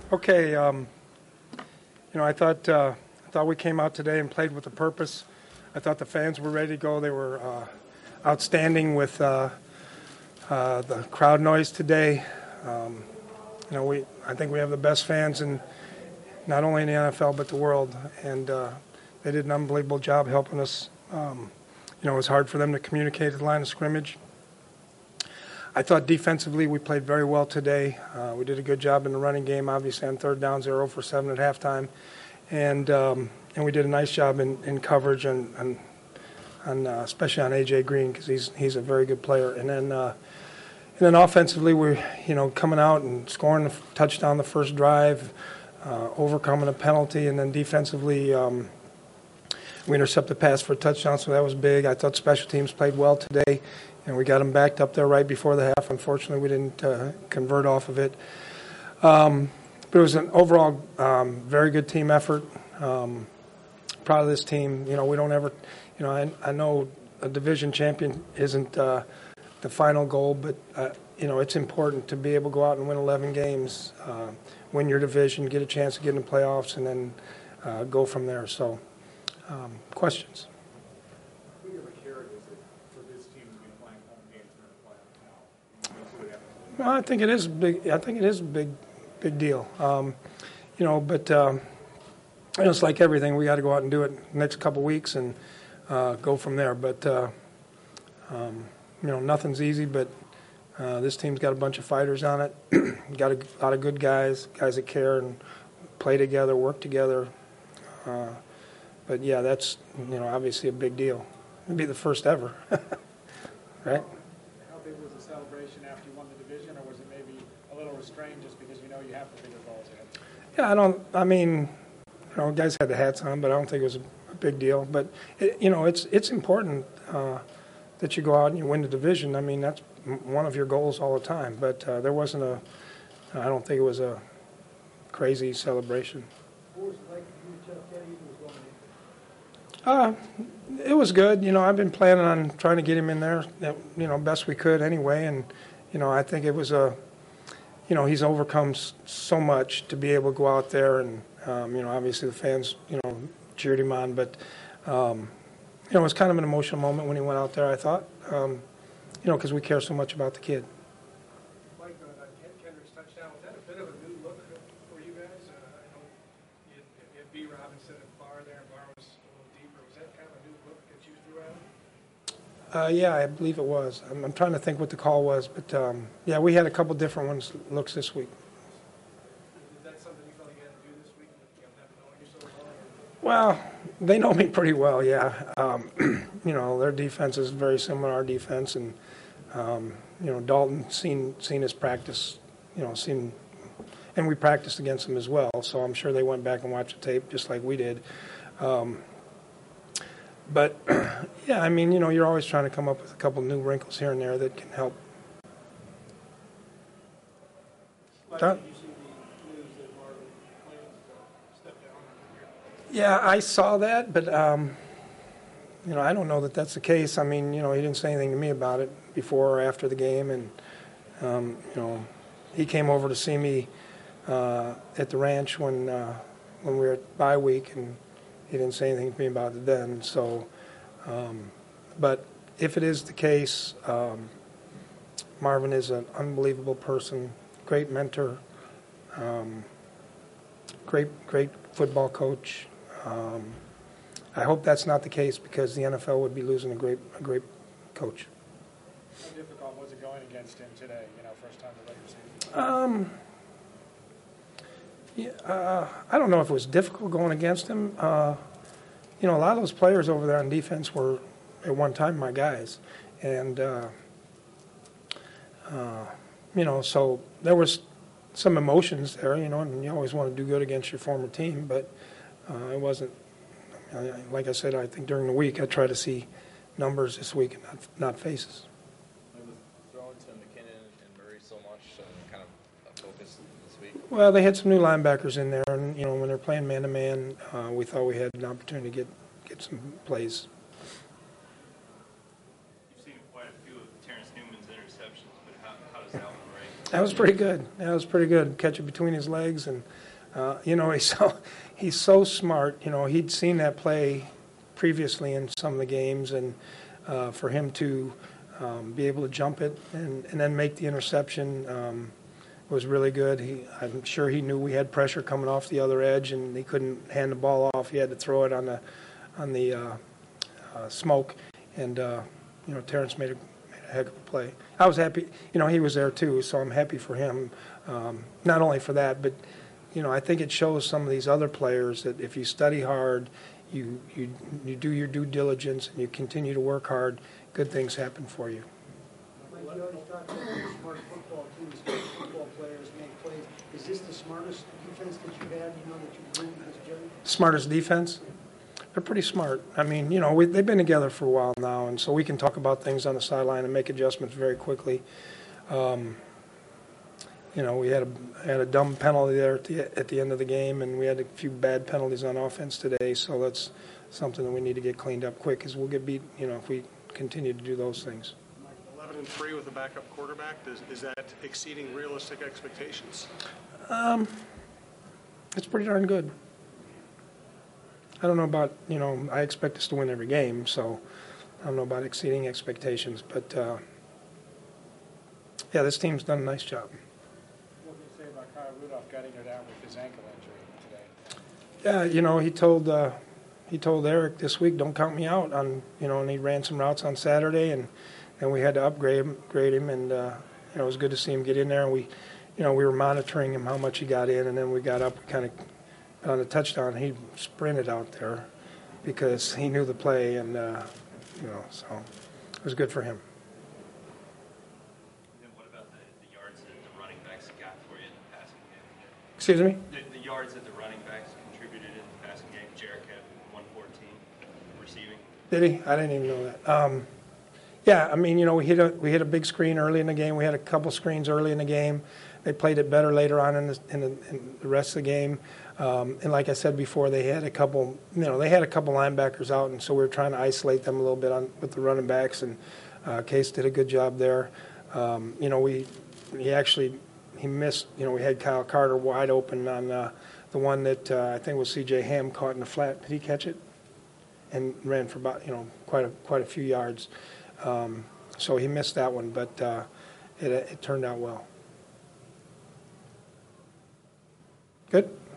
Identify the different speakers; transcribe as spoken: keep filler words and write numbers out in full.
Speaker 1: Okay, um, you know, I thought uh, I thought we came out today and played with a purpose. I thought the fans were ready to go. They were uh, outstanding with uh, uh, the crowd noise today. Um, you know, we I think we have the best fans in not only in the N F L but the world, and uh, they did an unbelievable job helping us. Um, you know, it was hard for them to communicate at the line of scrimmage. I thought defensively we played very well today. Uh, we did a good job in the running game. Obviously on third down, zero for seven at halftime, and um, and we did a nice job in, in coverage and, and, and uh, especially on A J Green because he's he's a very good player. And then uh, and then offensively we're you know coming out and scoring a touchdown the first drive, uh, overcoming a penalty, and then defensively um, we intercepted the pass for a touchdown, so that was big. I thought special teams played well today. And we got them backed up there right before the half. Unfortunately, we didn't uh, convert off of it. Um, but it was an overall um, very good team effort. Um, proud of this team. You know, we don't ever, you know, I, I know a division champion isn't uh, the final goal, but, uh, you know, it's important to be able to go out and win eleven games, uh, win your division, get a chance to get in the playoffs, and then uh, go from there. So, um, questions? Well, I think it is big. I think it is a big, big deal. Um, you know, but um, you know, it's like everything. We got to go out and do it next couple weeks and uh, go from there. But uh, um, you know, nothing's easy. But uh, this team's got a bunch of fighters on it. Got a lot of good guys, guys that care and play together, work together. Uh, but yeah, that's you know obviously a big deal. It'd be the first ever, right?
Speaker 2: Celebration after you won the division, or was it maybe a little restrained just because you know you have the bigger goals ahead?
Speaker 1: Yeah, I don't. I mean, you know, guys had the hats on, but I don't think it was a big deal. But it, you know, it's it's important uh, that you go out and you win the division. I mean, that's one of your goals all the time. But uh, there wasn't a. I don't think it was a crazy celebration.
Speaker 3: What was it like for you to tell Teddy he was going in?
Speaker 1: Uh, it was good. You know, I've been planning on trying to get him in there, you know, best we could anyway. And, you know, I think it was a, you know, he's overcome so much to be able to go out there and, um, you know, obviously the fans, you know, cheered him on. But, um, you know, it was kind of an emotional moment when he went out there, I thought, um, you know, because we care so much about the kid.
Speaker 3: Mike, uh, Kendrick's touchdown, was that a bit of a new look for you guys? Uh, I know you had, you had B. Robinson and Barr there, and Barr was a little deeper. Was that kind of a new look that you threw at him?
Speaker 1: Uh, yeah, I believe it was. I'm, I'm trying to think what the call was, but um, yeah, we had a couple different ones looks this week.
Speaker 3: Is that something you felt you had to do this week, you know, not knowing you so well?
Speaker 1: Well, they know me pretty well, yeah. Um, you know, their defense is very similar to our defense, and um, you know, Dalton seen seen his practice, you know, seen, and we practiced against him as well. So I'm sure they went back and watched the tape just like we did. Um, But, yeah, I mean, you know, you're always trying to come up with a couple new wrinkles here and there that can help. Don?
Speaker 3: Did you see the news that Marvin Clemens stepped down?
Speaker 1: Yeah, I saw that, but, um, you know, I don't know that that's the case. I mean, you know, he didn't say anything to me about it before or after the game. And, um, you know, he came over to see me uh, at the ranch when, uh, when we were at bye week, and he didn't say anything to me about it then. So, um, but if it is the case, um, Marvin is an unbelievable person, great mentor, um, great, great football coach. Um, I hope that's not the case because the N F L would be losing a great, a great coach.
Speaker 2: How difficult was it going against him today? You know, first time the regular season.
Speaker 1: Um, Yeah, uh, I don't know if it was difficult going against him. Uh, you know, a lot of those players over there on defense were, at one time, my guys. And, uh, uh, you know, so there was some emotions there, you know, and you always want to do good against your former team. But uh, it wasn't, I, like I said, I think during the week I try to see numbers this week and not, not faces. Well, they had some new linebackers in there, and you know when they're playing man-to-man, uh, we thought we had an opportunity to get get some plays.
Speaker 4: You've seen quite a few of Terrence Newman's interceptions, but how, how does that one rank?
Speaker 1: That was pretty good. That was pretty good. Catch it between his legs, and uh, you know he's so he's so smart. You know he'd seen that play previously in some of the games, and uh, for him to um, be able to jump it and, and then make the interception um, was really good. He, I'm sure he knew we had pressure coming off the other edge, and he couldn't hand the ball off. He had to throw it on the on the uh, uh, smoke, and uh, you know Terrence made a, made a heck of a play. I was happy. You know he was there too, so I'm happy for him. Um, not only for that, but you know I think it shows some of these other players that if you study hard, you you you do your due diligence, and you continue to work hard, good things happen for you.
Speaker 4: Mike, you already talked about the smart football teams, smart football players make plays. Is this the smartest defense that you've had, you know, that you've learned as Jerry?
Speaker 1: Smartest defense? They're pretty smart. I mean, you know, we, they've been together for a while now, and so we can talk about things on the sideline and make adjustments very quickly. Um, you know, we had a had a dumb penalty there at the at the end of the game, and we had a few bad penalties on offense today. So that's something that we need to get cleaned up quick, because we'll get beat. You know, if we continue to do those things.
Speaker 5: eleven and three with a backup quarterback. Is, is that exceeding realistic expectations?
Speaker 1: Um, it's pretty darn good. I don't know about, you know, I expect us to win every game, so I don't know about exceeding expectations. But, uh, yeah, this team's done a nice job.
Speaker 2: What do you say about Kyle Rudolph gutting it out with his ankle injury today?
Speaker 1: Yeah, you know, he told uh, he told Eric this week, don't count me out on, you know, and he ran some routes on Saturday, and, and we had to upgrade him, grade him, and, uh, you know, it was good to see him get in there. And we, you know, we were monitoring him, how much he got in, and then we got up, kind of, on the touchdown, he sprinted out there because he knew the play, and, uh, you know, so it was good for him.
Speaker 6: And then what about the, the yards that the running backs got for you in the passing game?
Speaker 1: Excuse me?
Speaker 6: The, the yards that the running backs contributed in the passing game. Jarek had one fourteen receiving.
Speaker 1: Did he? I didn't even know that. Um, yeah, I mean, you know, we hit a we hit a big screen early in the game. We had a couple screens early in the game. They played it better later on in the in the, in the rest of the game. Um, and like I said before, they had a couple, you know, they had a couple linebackers out, and so we were trying to isolate them a little bit on with the running backs. And uh, Case did a good job there. Um, you know, we he actually he missed. You know, we had Kyle Carter wide open on uh, the one that uh, I think was C J Ham caught in the flat. Did he catch it? And ran for about, you know, quite a quite a few yards. Um, so he missed that one, but uh, it it turned out well. Good.